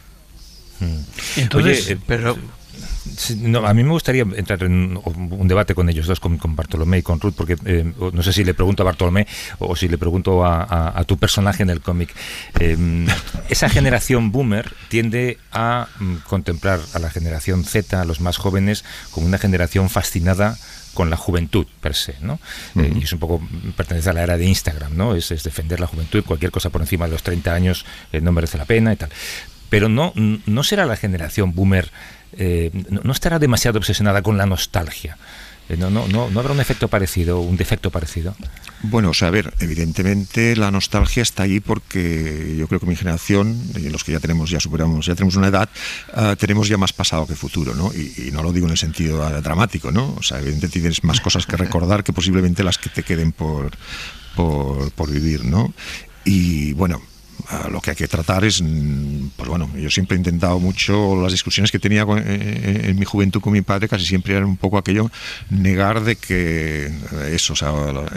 Hmm. Entonces, Oye, eh, pero... No, a mí me gustaría entrar en un debate con ellos dos, con, con Bartolomé y con Ruth, porque eh, no sé si le pregunto a Bartolomé o si le pregunto a, a, a tu personaje en el cómic. Eh, esa generación boomer tiende a mm, contemplar a la generación Z, a los más jóvenes, como una generación fascinada con la juventud per se, ¿no? Uh-huh. Eh, y es un poco, pertenece a la era de Instagram, ¿no? Es, es defender la juventud, cualquier cosa por encima de los treinta años eh, no merece la pena y tal. Pero no, no será la generación boomer, eh, no, no estará demasiado obsesionada con la nostalgia. Eh, no, no, no, ¿No habrá un efecto parecido, un defecto parecido? Bueno, o sea, a ver, evidentemente la nostalgia está ahí porque yo creo que mi generación, y los que ya tenemos, ya superamos, ya tenemos una edad, uh, tenemos ya más pasado que futuro, ¿no? Y, y no lo digo en el sentido uh, dramático, ¿no? O sea, evidentemente tienes más cosas que recordar que posiblemente las que te queden por, por, por vivir, ¿no? Y bueno, Uh, lo que hay que tratar es, pues bueno, yo siempre he intentado mucho, las discusiones que tenía con, eh, en mi juventud con mi padre casi siempre eran un poco aquello, negar de que eso, o sea,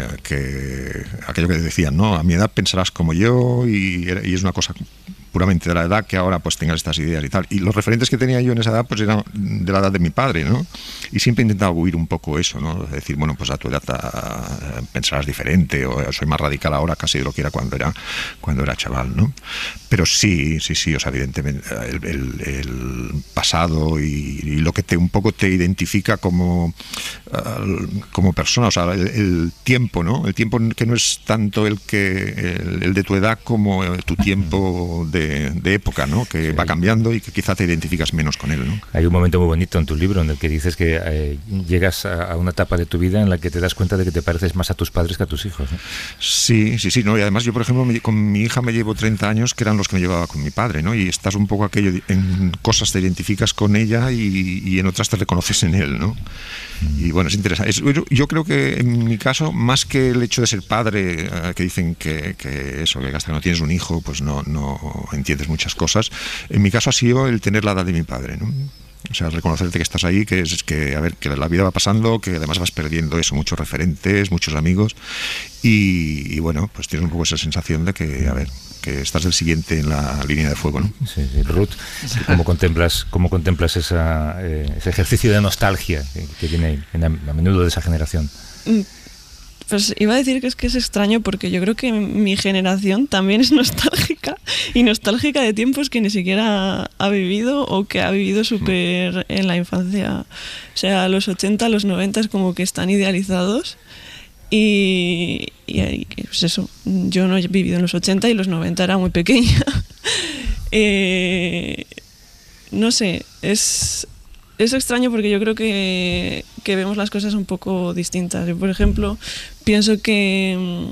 que aquello que decían, ¿no? A mi edad pensarás como yo y, y es una cosa puramente de la edad que ahora pues tengas estas ideas y tal. Y los referentes que tenía yo en esa edad pues eran de la edad de mi padre, ¿no? Y siempre he intentado huir un poco eso, ¿no? Es decir, bueno, pues a tu edad uh, pensarás diferente o soy más radical ahora casi de lo que era cuando era cuando era chaval, ¿no? Pero sí, sí, sí, o sea, evidentemente el, el, el pasado y, y lo que te un poco te identifica como uh, como persona, o sea, el, el tiempo, ¿no? El tiempo que no es tanto el que el, el de tu edad como tu tiempo de De, de época, ¿no? Que sí. va cambiando y que quizá te identificas menos con él, ¿no? Hay un momento muy bonito en tu libro en el que dices que eh, llegas a, a una etapa de tu vida en la que te das cuenta de que te pareces más a tus padres que a tus hijos, ¿no? Sí, sí, sí, ¿no? Y además yo, por ejemplo, me, con mi hija me llevo treinta años, que eran los que me llevaba con mi padre, ¿no? Y estás un poco aquello, en cosas te identificas con ella y, y en otras te reconoces en él, ¿no? Mm. Y bueno, es interesante. Es, yo, yo creo que en mi caso, más que el hecho de ser padre, eh, que dicen que, que eso, que hasta que no tienes un hijo, pues no, no entiendes muchas cosas. En mi caso ha sido el tener la edad de mi padre, ¿no? O sea, reconocerte que estás ahí, que es que, a ver, que la vida va pasando, que además vas perdiendo eso, muchos referentes, muchos amigos, y, y bueno, pues tienes un poco esa sensación de que, a ver, que estás del siguiente en la línea de fuego, ¿no? Sí, sí. Ruth, ¿cómo contemplas, cómo contemplas esa, eh, ese ejercicio de nostalgia que, que viene en, a menudo de esa generación? Pues iba a decir que es que es extraño porque yo creo que mi generación también es nostálgica y nostálgica de tiempos que ni siquiera ha vivido o que ha vivido súper en la infancia. O sea, los ochenta, los noventa es como que están idealizados y, y pues eso, yo no he vivido en los ochenta y los noventa era muy pequeña. eh, no sé, es... Es extraño porque yo creo que, que vemos las cosas un poco distintas. Yo, por ejemplo, pienso que,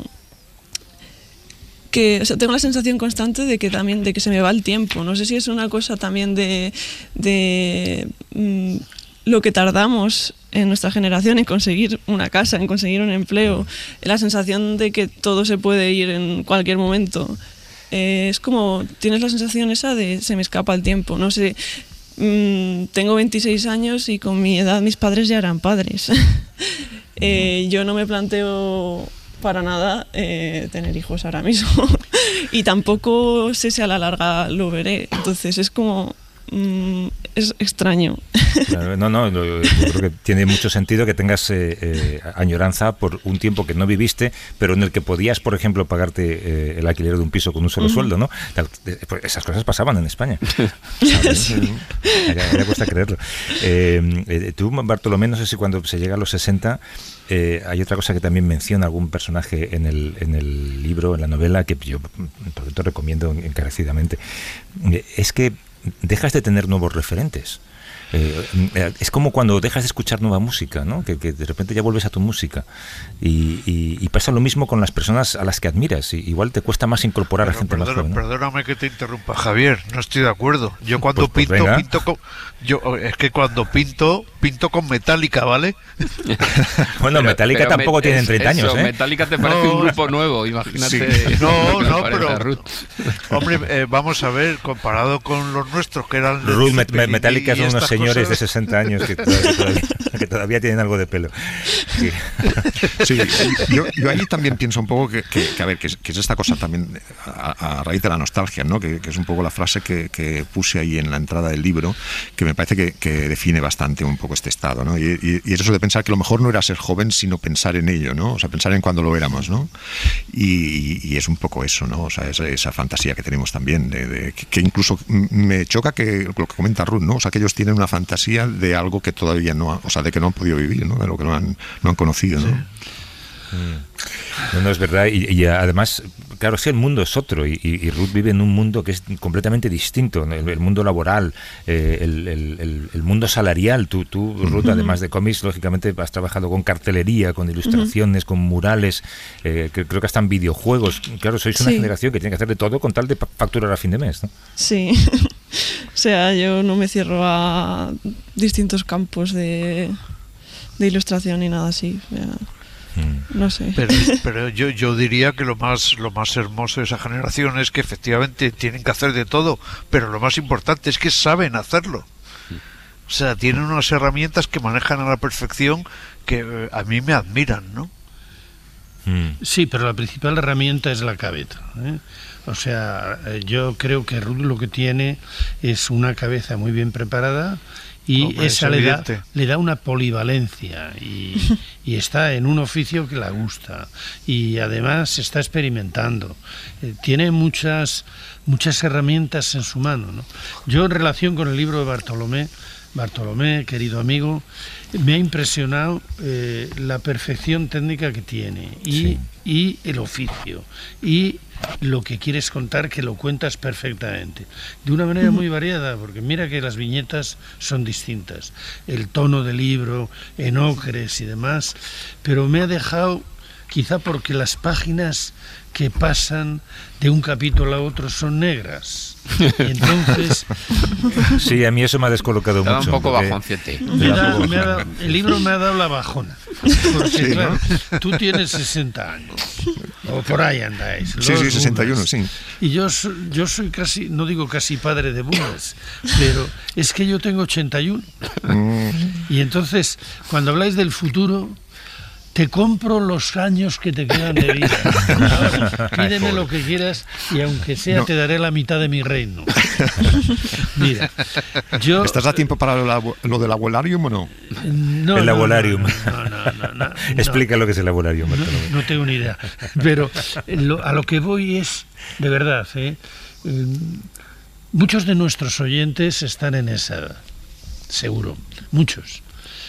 que o sea, tengo la sensación constante de que también de que se me va el tiempo. No sé si es una cosa también de, de mm, lo que tardamos en nuestra generación en conseguir una casa, en conseguir un empleo, la sensación de que todo se puede ir en cualquier momento. Eh, es como, tienes la sensación esa de se me escapa el tiempo. No sé... Tengo veintiséis años y con mi edad mis padres ya eran padres. eh, yo no me planteo para nada eh, tener hijos ahora mismo y tampoco sé si a la larga lo veré. Entonces es como... Mm, es extraño. Claro, no, no, yo creo que tiene mucho sentido que tengas eh, eh, añoranza por un tiempo que no viviste, pero en el que podías, por ejemplo, pagarte eh, el alquiler de un piso con un solo uh-huh. sueldo, ¿no? Pues esas cosas pasaban en España. Sí. Ya, ya cuesta creerlo. Eh, eh, tú, Bartolomé, no sé si cuando se llega a los sesenta, eh, hay otra cosa que también menciona algún personaje en el, en el libro, en la novela, que yo por tanto recomiendo encarecidamente. Es que dejas de tener nuevos referentes. Eh, es como cuando dejas de escuchar nueva música, ¿no? Que, que de repente ya vuelves a tu música y, y, y pasa lo mismo con las personas a las que admiras. Y igual te cuesta más incorporar Pero, a gente perdona, más joven, ¿no? Perdóname que te interrumpa, Javier, no estoy de acuerdo. Yo cuando pues, pues pinto, venga. pinto con, yo es que cuando pinto, pinto con Metallica, ¿vale? Bueno, pero, Metallica pero tampoco me, tienen treinta eso, años, ¿eh? Metallica te parece no, un grupo nuevo, imagínate. Sí. No, no, pero Ruth. Hombre, eh, vamos a ver, comparado con los nuestros que eran Ruth, me, me, Metallica son unos señores cosas de sesenta años que todavía, que, todavía, que todavía tienen algo de pelo. Sí, sí yo, yo ahí también pienso un poco que, que, que a ver, que es, que es esta cosa también a, a raíz de la nostalgia, ¿no? Que, que es un poco la frase que, que puse ahí en la entrada del libro, que me parece que, que define bastante un poco este estado, ¿no? Y, y, y es eso de pensar que lo mejor no era ser joven, sino pensar en ello, ¿no? O sea, pensar en cuando lo éramos, ¿no? Y, y es un poco eso, ¿no? O sea, esa, esa fantasía que tenemos también, de, de que, que incluso me choca que lo que comenta Ruth, ¿no? O sea, que ellos tienen una fantasía de algo que todavía no, ha, o sea, de que no han podido vivir, ¿no? De lo que no han, no han conocido, ¿no? Sí. No, no, es verdad, y, y además, claro, es que el mundo es otro, y, y Ruth vive en un mundo que es completamente distinto, el, el mundo laboral, eh, el, el, el mundo salarial. Tú, tú Ruth, uh-huh. además de cómics, lógicamente has trabajado con cartelería, con ilustraciones, uh-huh. con murales, eh, que creo que hasta en videojuegos. Claro, sois una sí. generación que tiene que hacer de todo con tal de facturar a fin de mes, ¿no? Sí, o sea, yo no me cierro a distintos campos de, de ilustración ni nada así, o sea, no sé. Pero, pero yo, yo diría que lo más, lo más hermoso de esa generación es que efectivamente tienen que hacer de todo, pero lo más importante es que saben hacerlo. O sea, tienen unas herramientas que manejan a la perfección que eh, a mí me admiran, ¿no? Sí, pero la principal herramienta es la cabeza, ¿eh? O sea, yo creo que Ruth lo que tiene es una cabeza muy bien preparada y Hombre, esa le da, le da una polivalencia y, y está en un oficio que le gusta y además se está experimentando. Eh, tiene muchas, muchas herramientas en su mano, ¿no? Yo, en relación con el libro de Bartolomé, Bartolomé, querido amigo, me ha impresionado eh, la perfección técnica que tiene y, sí. y el oficio y lo que quieres contar, que lo cuentas perfectamente de una manera muy variada, porque mira que las viñetas son distintas, el tono del libro en ocres y demás, pero me ha dejado, quizá porque las páginas que pasan de un capítulo a otro son negras. Y entonces sí, a mí eso me ha descolocado mucho. Un poco bajoncete. Me da, me ha dado, el libro me ha dado la bajona. Porque sí, claro, ¿no? Tú tienes sesenta años O por ahí andáis. Sí, sí, sesenta y uno, boomers. sí. Y yo, yo soy casi, no digo casi padre de boomers, pero es que yo tengo ochenta y uno. Mm. Y entonces, cuando habláis del futuro, te compro los años que te quedan de vida. Ahora, pídeme lo que quieras y aunque sea No. te daré la mitad de mi reino. Mira, yo... ¿Estás a tiempo para lo, lo del abuelarium o no? No, el no, labolarium. No, no, no, no, no, Explica lo que es el labolarium, no, Bartolomé. no tengo ni idea. Pero lo- a lo que voy es, de verdad, ¿eh? Eh, muchos de nuestros oyentes están en esa edad, seguro, muchos.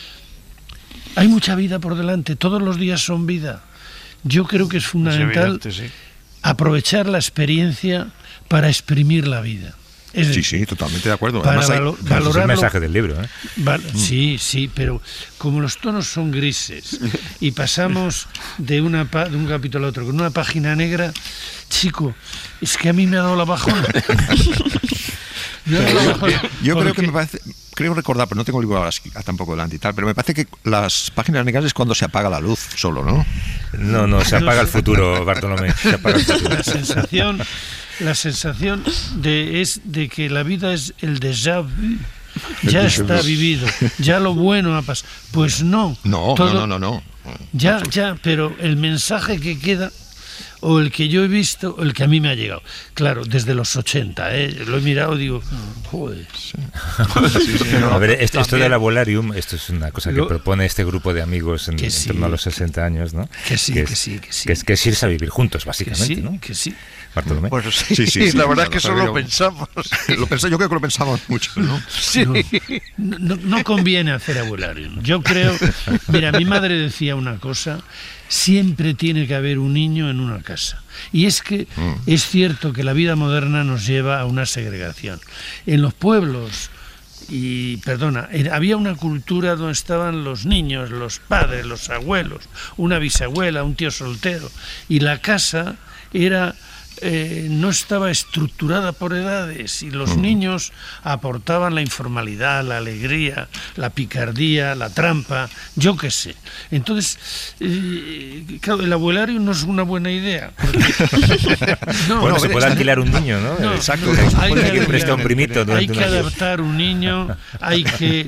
Hay mucha vida por delante, todos los días son vida. Yo creo que es Es fundamental evidente, sí. aprovechar la experiencia para exprimir la vida. Es Sí, decir, sí, totalmente de acuerdo. para Además, hay- valo- Ese es el valorarlo. mensaje del libro, ¿eh? Val- Sí, sí, pero como los tonos son grises y pasamos de, una pa- de un capítulo a otro con una página negra, chico, es que a mí me ha dado la bajona. Me ha dado la bajona, Yo creo que porque- me parece, creo recordar, pero no tengo el libro ahora sí, tampoco delante y tal, pero me parece que las páginas negras es cuando se apaga la luz solo, ¿no? No, no, se apaga el futuro, Bartolomé. Se apaga el futuro. La sensación, la sensación de, es de que la vida es el déjà vu. Ya El déjà está vu. vivido, ya lo bueno ha pasado. Pues no. No, todo- no, no, no, no. Ya, ya, pero el mensaje que queda, o el que yo he visto, o el que a mí me ha llegado. Claro, desde los ochenta, ¿eh? Lo he mirado y digo, joder. A ver, esto, esto del abuelarium, esto es una cosa que Lo- propone este grupo de amigos en, Que en sí. torno a los sesenta años, ¿no? Que sí, que que es, sí, que sí. Que es, que es irse a vivir juntos, Que básicamente, sí, ¿no? que sí. Bartolomé. Bueno, sí, Sí, sí, sí, la verdad claro, es que eso lo pero- pensamos. Lo pensé, yo creo que lo pensamos mucho, ¿no? Sí. No, no, no conviene hacer abuelarium. Yo creo, mira, mi madre decía una cosa, siempre tiene que haber un niño en una casa. Y es que es cierto que la vida moderna nos lleva a una segregación. En los pueblos, y perdona, en- había una cultura donde estaban los niños, los padres, los abuelos, una bisabuela, un tío soltero, y la casa era... eh, no estaba estructurada por edades y los niños aportaban la informalidad, la alegría, la picardía, la trampa, yo qué sé. Entonces, eh, claro, el abuelario no es una buena idea. porque- No, Bueno, no, se puede alquilar un niño, ¿no? no, Exacto. no, hay Hay que que prestar un alquilar- primito hay durante que un año. adaptar un niño, hay que...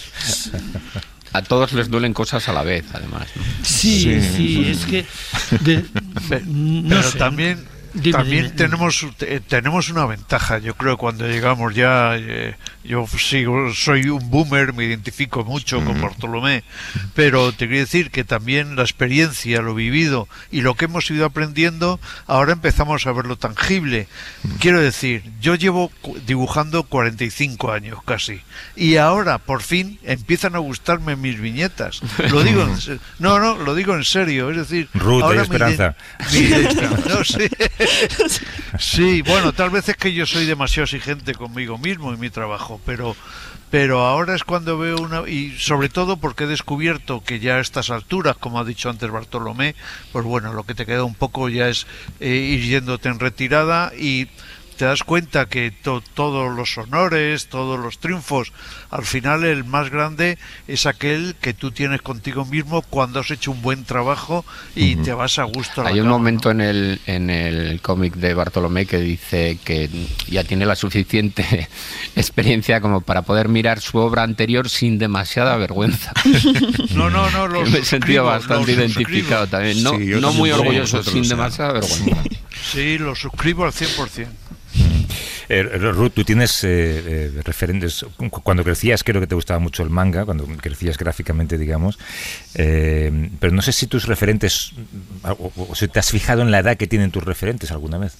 A todos les duelen cosas a la vez, además, ¿no? Sí, sí, es que... de- Pe- no Pero sé. también, Dime, también dime. tenemos eh, tenemos una ventaja. Yo creo cuando llegamos ya, eh, yo sigo, soy un boomer, me identifico mucho con Bartolomé, pero te quiero decir que también la experiencia, lo vivido y lo que hemos ido aprendiendo, ahora empezamos a verlo tangible. Quiero decir, yo llevo cu- dibujando cuarenta y cinco años casi, y ahora por fin empiezan a gustarme mis viñetas. Lo digo, en se- no, no, lo digo en serio. Es decir, Ruth, ahora hay mi iden- esperanza. mi iden- no, sí. Sí, bueno, tal vez es que yo soy demasiado exigente conmigo mismo y mi trabajo, pero pero ahora es cuando veo una, y sobre todo porque he descubierto que ya a estas alturas, como ha dicho antes Bartolomé, pues bueno, lo que te queda un poco ya es eh, ir yéndote en retirada y te das cuenta que to- todos los honores, todos los triunfos, al final el más grande es aquel que tú tienes contigo mismo cuando has hecho un buen trabajo y te vas a gusto a la Hay un cama, momento ¿no? en el, en el cómic de Bartolomé que dice que ya tiene la suficiente experiencia como para poder mirar su obra anterior sin demasiada vergüenza. No, no, no, lo Me he sentido suscribo, bastante lo identificado suscribo. también. No, Sí, yo no también muy como orgulloso, vosotros, sin o sea. demasiada vergüenza. Sí, lo suscribo al cien por ciento. Eh, Ruth, tú tienes eh, eh, referentes. Cu- Cuando crecías, creo que te gustaba mucho el manga, cuando crecías gráficamente, digamos. Eh, pero no sé si tus referentes, o, o- o si te has fijado en la edad que tienen tus referentes alguna vez.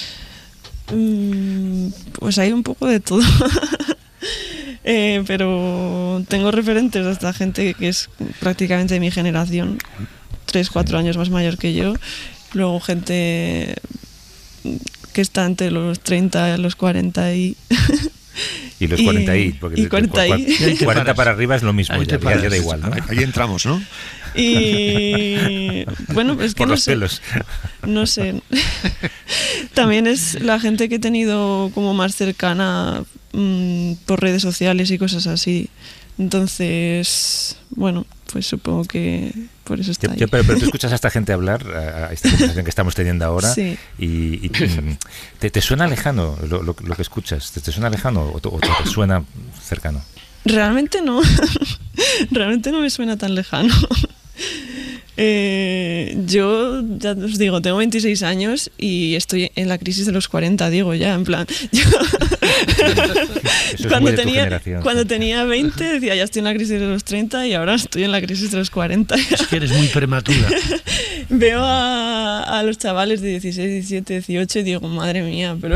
Mm, Pues hay un poco de todo. Eh, pero tengo referentes de esta gente que es prácticamente de mi generación, tres, cuatro años más mayor que yo. Luego gente que está entre los treinta y los cuarenta y... Y los Y- cuarenta y, porque y de- cuarenta y- cua- Y ahí te cuarenta paras. para arriba es lo mismo, Ahí ya, te ya- ya paras. da igual, ¿no? Ahí entramos, ¿no? Y bueno, es que Por no los sé, pelos. no sé. También es la gente que he tenido como más cercana mm, por redes sociales y cosas así. Entonces, bueno, pues supongo que por eso está yo, ahí. Yo, pero, pero tú escuchas a esta gente hablar, a, a esta conversación que estamos teniendo ahora, sí. y, y te, te suena lejano lo, lo, lo que escuchas, te, te suena lejano o, o te suena cercano. Realmente no, realmente no me suena tan lejano. Eh, yo, ya os digo, tengo veintiséis años y estoy en la crisis de los cuarenta, digo ya, en plan... Yo cuando, tenía, cuando tenía veinte decía, ya estoy en la crisis de los treinta y ahora estoy en la crisis de los cuarenta. Es que eres muy prematura. Veo a, a los chavales de dieciséis, diecisiete, dieciocho y digo, madre mía, pero...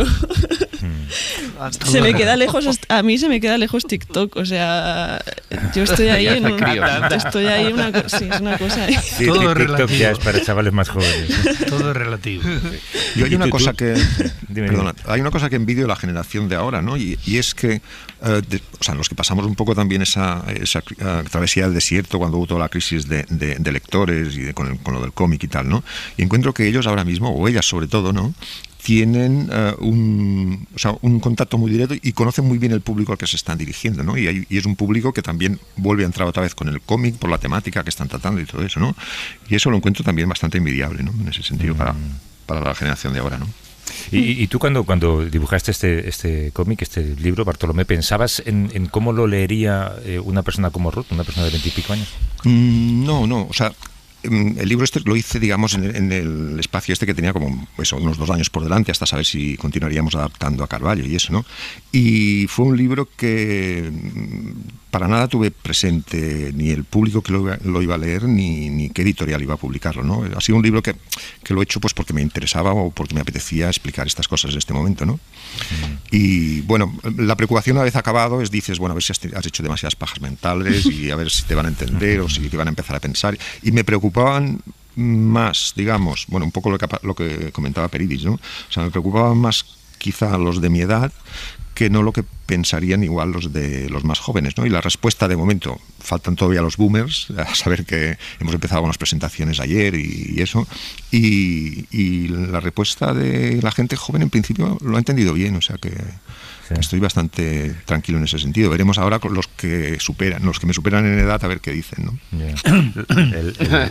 se me queda lejos, a mí se me queda lejos TikTok, o sea, yo estoy ahí en un, estoy ahí una cosa, sí, es una cosa. Sí, todo TikTok es relativo. Ya es para chavales más jóvenes. Todo es relativo. Yo hay una cosa que, perdona, hay una cosa que envidio de la generación de ahora, ¿no? Y, y es que, uh, de, o sea, los que pasamos un poco también esa, esa uh, travesía del desierto cuando hubo toda la crisis de, de, de lectores y de, con, el, con lo del cómic y tal, ¿no? Y encuentro que ellos ahora mismo, o ellas sobre todo, ¿no?, tienen uh, un, o sea, un contacto muy directo y conocen muy bien el público al que se están dirigiendo, ¿no? Y, hay, y es un público que también vuelve a entrar otra vez con el cómic por la temática que están tratando y todo eso, ¿no? Y eso lo encuentro también bastante envidiable, ¿no? En ese sentido, mm. para, para la generación de ahora, ¿no? Y, y tú cuando, cuando dibujaste este, este cómic, este libro, Bartolomé, ¿pensabas en, en cómo lo leería eh, una persona como Ruth, una persona de veintipico años? Mm, no, no, o sea... El libro este lo hice, digamos, en el, en el espacio este que tenía como eso, unos dos años por delante hasta saber si continuaríamos adaptando a Carballo y eso, ¿no? Y fue un libro que para nada tuve presente ni el público que lo, lo iba a leer ni, ni qué editorial iba a publicarlo, ¿no? Ha sido un libro que, que lo he hecho pues porque me interesaba o porque me apetecía explicar estas cosas en este momento, ¿no? Mm. Y bueno, la preocupación una vez acabado es dices, bueno, a ver si has, has hecho demasiadas pajas mentales y a ver si te van a entender o si te van a empezar a pensar. Y me preocupaban más, digamos, bueno, un poco lo que, lo que comentaba Peridis, ¿no? O sea, me preocupaban más quizá los de mi edad que no lo que pensarían igual los de los más jóvenes, ¿no? Y la respuesta de momento, faltan todavía los boomers, a saber que hemos empezado con las presentaciones ayer y, y eso, y, y la respuesta de la gente joven en principio lo ha entendido bien, o sea que sí. Estoy bastante tranquilo en ese sentido. Veremos ahora con los que superan, los que me superan en edad a ver qué dicen, ¿no? Yeah. el,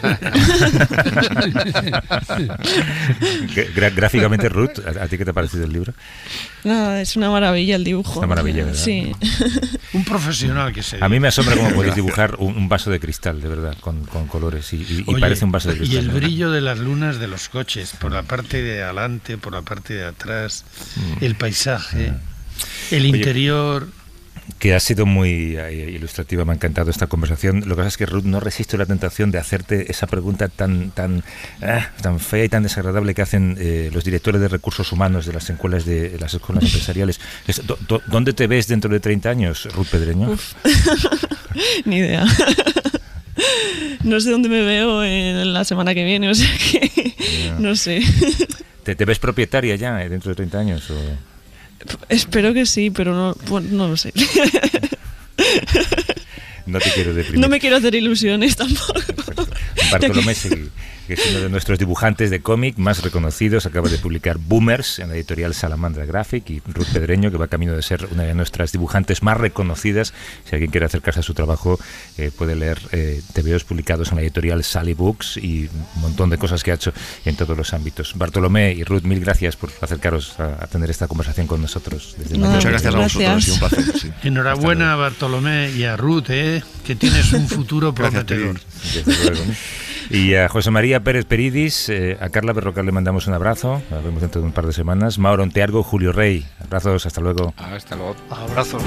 el... Gra- gráficamente, Ruth, ¿a, ¿a ti qué te ha parecido el libro? No, es una maravilla el dibujo. Es una maravilla, ¿verdad? Sí. Un profesional que se... A mí me asombra cómo podéis dibujar un, un vaso de cristal, de verdad, con, con colores y, y, Oye, y parece un vaso de cristal. Y el brillo de las lunas de los coches, por la parte de adelante, por la parte de atrás, mm. el paisaje... Mm. El interior... Oye, que ha sido muy eh, ilustrativa, me ha encantado esta conversación. Lo que pasa es que Ruth no resiste la tentación de hacerte esa pregunta tan tan ah, tan fea y tan desagradable que hacen eh, los directores de recursos humanos de las escuelas de, de las escuelas empresariales. Es, do, do, ¿Dónde te ves dentro de treinta años, Ruth Pedreño? Uf. Ni idea. No sé dónde me veo en la semana que viene, o sea que yeah. no sé. ¿Te, ¿Te ves propietaria ya eh, dentro de treinta años? O... Espero que sí, pero no, bueno, no lo sé. No te quiero deprimir. No me quiero hacer ilusiones tampoco. Perfecto. Bartolomé Seguí, que es uno de nuestros dibujantes de cómic más reconocidos, acaba de publicar Boomers en la editorial Salamandra Graphic, y Ruth Pedreño, que va camino de ser una de nuestras dibujantes más reconocidas. Si alguien quiere acercarse a su trabajo, eh, puede leer eh, tebeos publicados en la editorial Sally Books y un montón de cosas que ha hecho en todos los ámbitos. Bartolomé y Ruth, mil gracias por acercaros a, a tener esta conversación con nosotros. Desde no, Muchas gracias a vosotros, ha sido un placer. Sí. Enhorabuena a Bartolomé y a Ruth, ¿eh? Que tienes un futuro prometedor. Desde luego. Y a José María Pérez Peridis, eh, a Carla Berrocal le mandamos un abrazo, nos vemos dentro de un par de semanas. Mauro Onteargo, Julio Rey, abrazos, hasta luego. Hasta luego. Abrazos.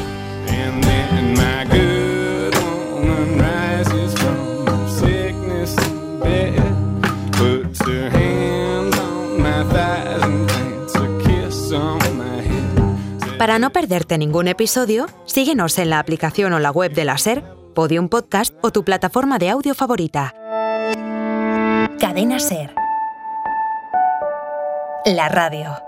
Para no perderte ningún episodio, síguenos en la aplicación o la web de la SER, Podium Podcast o tu plataforma de audio favorita. Cadena SER. La radio.